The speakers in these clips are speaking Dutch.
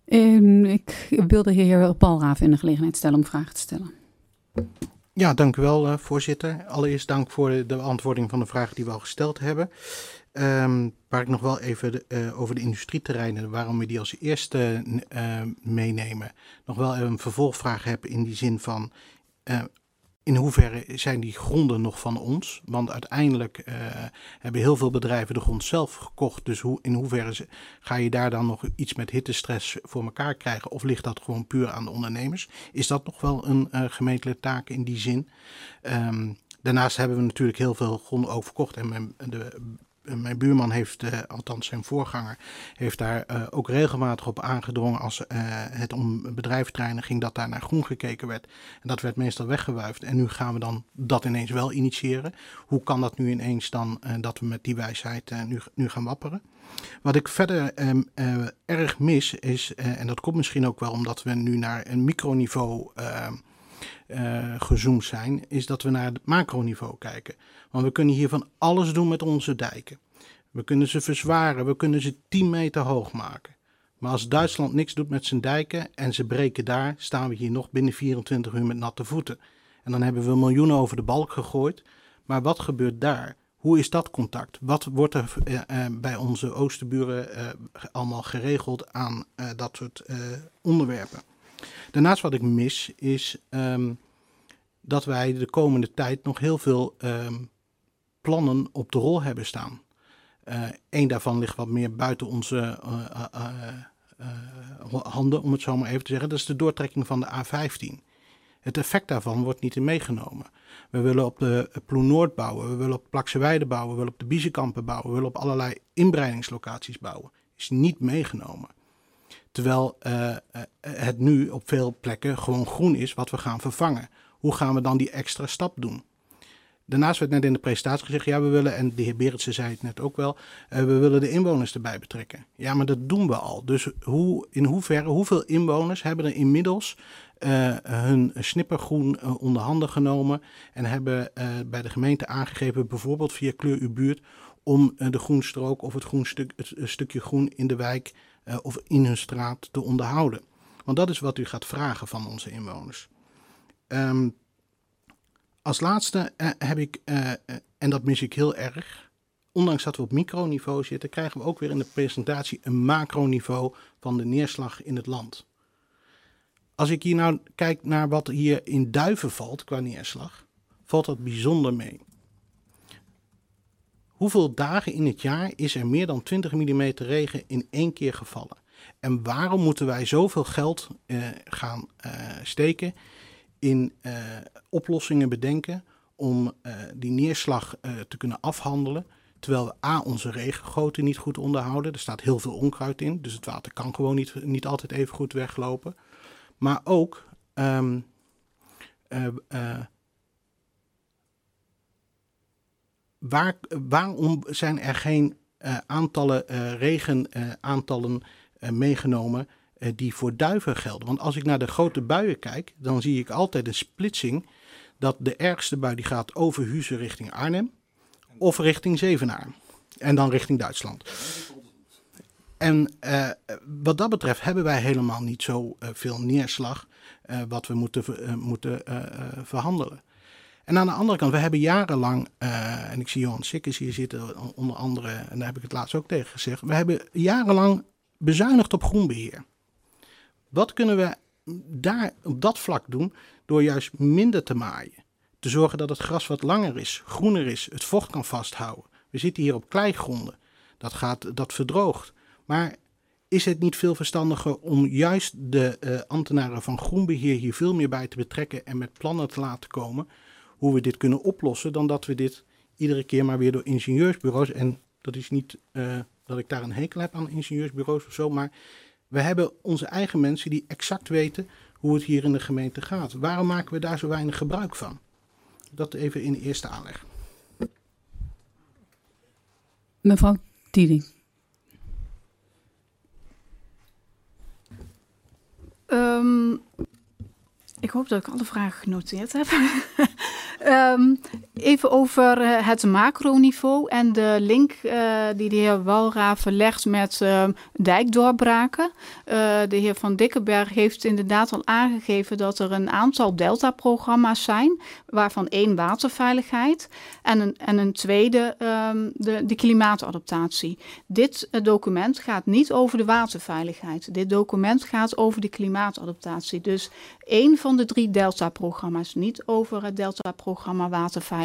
Ik wil de heer Palraaf in de gelegenheid stellen om vragen te stellen. Ja, dank u wel, voorzitter. Allereerst dank voor de beantwoording van de vragen die we al gesteld hebben. Waar ik nog wel even over de industrieterreinen, waarom we die als eerste meenemen, nog wel een vervolgvraag heb in die zin van in hoeverre zijn die gronden nog van ons? Want uiteindelijk hebben heel veel bedrijven de grond zelf gekocht. Dus in hoeverre ga je daar dan nog iets met hittestress voor elkaar krijgen? Of ligt dat gewoon puur aan de ondernemers? Is dat nog wel een gemeentelijke taak in die zin? Daarnaast hebben we natuurlijk heel veel gronden ook verkocht. En mijn buurman heeft, althans zijn voorganger, heeft daar ook regelmatig op aangedrongen als het om bedrijventerreinen ging dat daar naar groen gekeken werd. En dat werd meestal weggewuifd. En nu gaan we dan dat ineens wel initiëren. Hoe kan dat nu ineens dan dat we met die wijsheid nu gaan wapperen? Wat ik verder erg mis is, en dat komt misschien ook wel omdat we nu naar een microniveau gezoomd zijn, is dat we naar het macroniveau kijken. Want we kunnen hier van alles doen met onze dijken. We kunnen ze verzwaren, we kunnen ze 10 meter hoog maken. Maar als Duitsland niks doet met zijn dijken en ze breken daar, staan we hier nog binnen 24 uur met natte voeten. En dan hebben we miljoenen over de balk gegooid. Maar wat gebeurt daar? Hoe is dat contact? Wat wordt er bij onze oosterburen allemaal geregeld aan dat soort onderwerpen? Daarnaast wat ik mis is dat wij de komende tijd nog heel veel plannen op de rol hebben staan. Eén daarvan ligt wat meer buiten onze handen, om het zo maar even te zeggen. Dat is de doortrekking van de A15. Het effect daarvan wordt niet in meegenomen. We willen op de Ploen Noord bouwen, we willen op Plakseweide bouwen, we willen op de Biezenkampen bouwen, we willen op allerlei inbreidingslocaties bouwen. Is niet meegenomen. Terwijl het nu op veel plekken gewoon groen is wat we gaan vervangen. Hoe gaan we dan die extra stap doen? Daarnaast werd net in de presentatie gezegd, ja we willen, en de heer Berendsen zei het net ook wel, we willen de inwoners erbij betrekken. Ja, maar dat doen we al. Dus in hoeverre, hoeveel inwoners hebben er inmiddels hun snippergroen onder handen genomen en hebben bij de gemeente aangegeven, bijvoorbeeld via Kleur uw buurt, om de groenstrook of het stukje groen in de wijk of in hun straat te onderhouden. Want dat is wat u gaat vragen van onze inwoners. Als laatste heb ik, en dat mis ik heel erg, ondanks dat we op microniveau zitten, krijgen we ook weer in de presentatie een macroniveau van de neerslag in het land. Als ik hier nou kijk naar wat hier in Duiven valt qua neerslag, valt dat bijzonder mee. Hoeveel dagen in het jaar is er meer dan 20 mm regen in 1 keer gevallen? En waarom moeten wij zoveel geld gaan steken in oplossingen bedenken om die neerslag te kunnen afhandelen, terwijl we onze regengoten niet goed onderhouden. Er staat heel veel onkruid in, dus het water kan gewoon niet altijd even goed weglopen. Maar ook waarom zijn er geen regenaantallen meegenomen die voor Duiven gelden? Want als ik naar de grote buien kijk, dan zie ik altijd een splitsing dat de ergste bui die gaat over Huizen richting Arnhem of richting Zevenaar en dan richting Duitsland. En wat dat betreft hebben wij helemaal niet zo veel neerslag wat we moeten verhandelen. En aan de andere kant, we hebben jarenlang, en ik zie Johan Sikkes hier zitten onder andere, en daar heb ik het laatst ook tegen gezegd, we hebben jarenlang bezuinigd op groenbeheer. Wat kunnen we daar op dat vlak doen door juist minder te maaien? Te zorgen dat het gras wat langer is, groener is, het vocht kan vasthouden. We zitten hier op kleigronden, dat verdroogt. Maar is het niet veel verstandiger om juist de ambtenaren van groenbeheer hier veel meer bij te betrekken en met plannen te laten komen hoe we dit kunnen oplossen, dan dat we dit iedere keer maar weer door ingenieursbureaus, en dat is niet dat ik daar een hekel heb aan ingenieursbureaus of zo, maar we hebben onze eigen mensen die exact weten hoe het hier in de gemeente gaat. Waarom maken we daar zo weinig gebruik van? Dat even in de eerste aanleg. Mevrouw Tieding. Ik hoop dat ik alle vragen genoteerd heb. Even over het macroniveau en de link die de heer Walraven legt met dijkdoorbraken. De heer Van Dikkenberg heeft inderdaad al aangegeven dat er een aantal deltaprogramma's zijn, waarvan 1 waterveiligheid en een tweede de klimaatadaptatie. Dit document gaat niet over de waterveiligheid. Dit document gaat over de klimaatadaptatie. Dus 1 van de 3 deltaprogramma's, niet over het deltaprogramma waterveiligheid.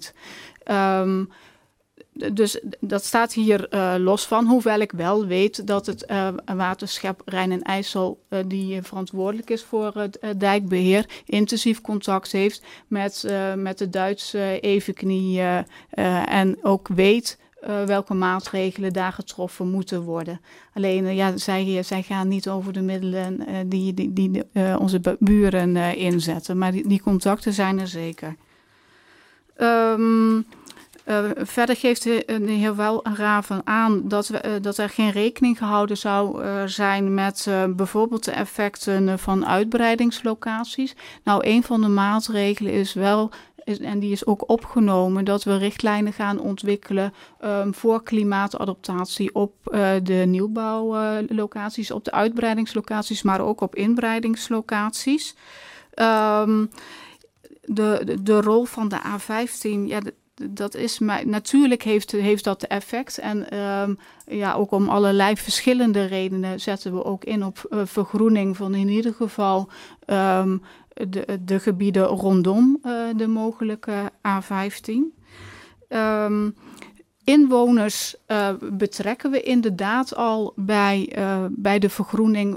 Dus dat staat hier los van, hoewel ik wel weet dat het waterschap Rijn en IJssel, die verantwoordelijk is voor het dijkbeheer, intensief contact heeft met de Duitse evenknie en ook weet welke maatregelen daar getroffen moeten worden. Alleen, zij gaan niet over de middelen die onze buren inzetten, maar die contacten zijn er zeker. Verder geeft de heer Walraven aan dat er geen rekening gehouden zou zijn met bijvoorbeeld de effecten van uitbreidingslocaties. Nou, een van de maatregelen is wel, en die is ook opgenomen, dat we richtlijnen gaan ontwikkelen voor klimaatadaptatie op de nieuwbouwlocaties, op de uitbreidingslocaties, maar ook op inbreidingslocaties. De rol van de A15, dat is natuurlijk heeft dat effect. En ook om allerlei verschillende redenen zetten we ook in op vergroening van in ieder geval de gebieden rondom de mogelijke A15. Inwoners betrekken we inderdaad al bij de vergroening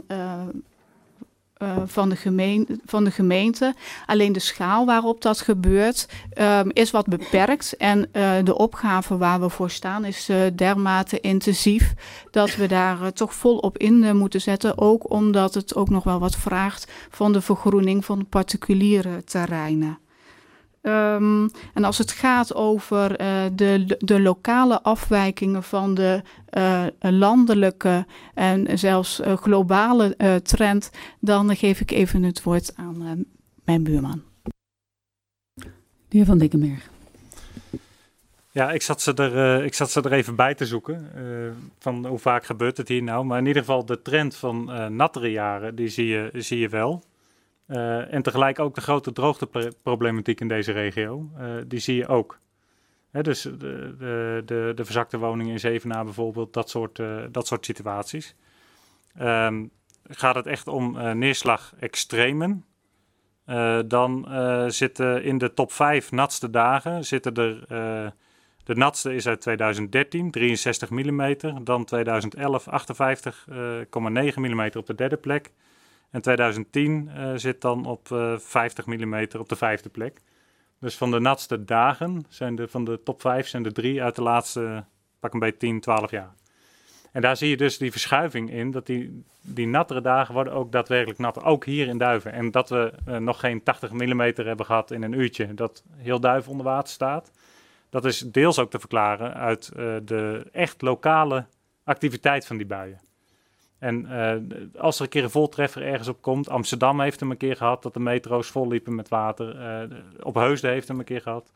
van de gemeente. Alleen de schaal waarop dat gebeurt is wat beperkt. En de opgave waar we voor staan is dermate intensief dat we daar toch volop in moeten zetten. Ook omdat het ook nog wel wat vraagt van de vergroening van de particuliere terreinen. En als het gaat over de lokale afwijkingen van de landelijke en zelfs globale trend, dan geef ik even het woord aan mijn buurman. De heer Van Dikkenberg. Ja, ik zat ze er even bij te zoeken. Van hoe vaak gebeurt het hier nou? Maar in ieder geval de trend van nattere jaren, die zie je wel. En tegelijk ook de grote droogteproblematiek in deze regio, die zie je ook. Dus de verzakte woningen in Zevenaar bijvoorbeeld, dat soort situaties. Gaat het echt om neerslagextremen, dan zitten in de top 5 natste dagen, de natste is uit 2013, 63 mm, dan 2011 58,9 mm op de derde plek. En 2010 zit dan op 50 mm op de 5e plek. Dus van de natste dagen, van de top 5 zijn er 3 uit de laatste, pak een beetje 10, 12 jaar. En daar zie je dus die verschuiving in, dat die nattere dagen worden ook daadwerkelijk natter. Ook hier in Duiven. En dat we nog geen 80 mm hebben gehad in een uurtje, dat heel Duiven onder water staat. Dat is deels ook te verklaren uit de echt lokale activiteit van die buien. En als er een keer een voltreffer ergens op komt, Amsterdam heeft hem een keer gehad dat de metro's vol liepen met water. Op Heusden heeft hem een keer gehad.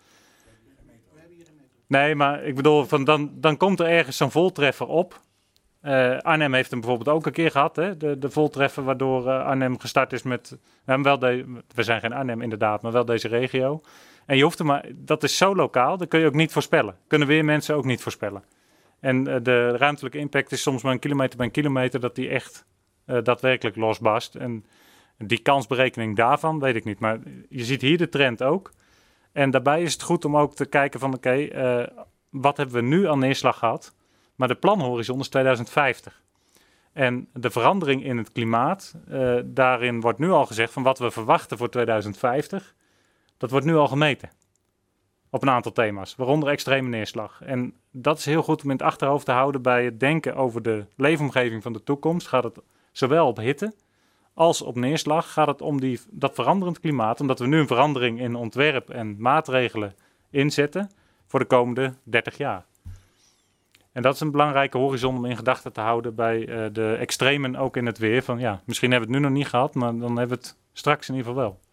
Nee, maar ik bedoel, dan komt er ergens zo'n voltreffer op. Arnhem heeft hem bijvoorbeeld ook een keer gehad, hè? De voltreffer waardoor Arnhem gestart is met... we zijn geen Arnhem inderdaad, maar wel deze regio. En je hoeft dat is zo lokaal, dat kun je ook niet voorspellen. Kunnen weermensen ook niet voorspellen. En de ruimtelijke impact is soms maar 1 kilometer bij 1 kilometer dat die echt daadwerkelijk losbarst. En die kansberekening daarvan weet ik niet. Maar je ziet hier de trend ook. En daarbij is het goed om ook te kijken van oké, wat hebben we nu aan neerslag gehad? Maar de planhorizon is 2050. En de verandering in het klimaat, daarin wordt nu al gezegd van wat we verwachten voor 2050. Dat wordt nu al gemeten. Op een aantal thema's, waaronder extreme neerslag. En dat is heel goed om in het achterhoofd te houden bij het denken over de leefomgeving van de toekomst. Gaat het zowel op hitte als op neerslag. Gaat het om dat veranderend klimaat, omdat we nu een verandering in ontwerp en maatregelen inzetten voor de komende 30 jaar. En dat is een belangrijke horizon om in gedachten te houden bij de extremen ook in het weer. Van ja, misschien hebben we het nu nog niet gehad, maar dan hebben we het straks in ieder geval wel.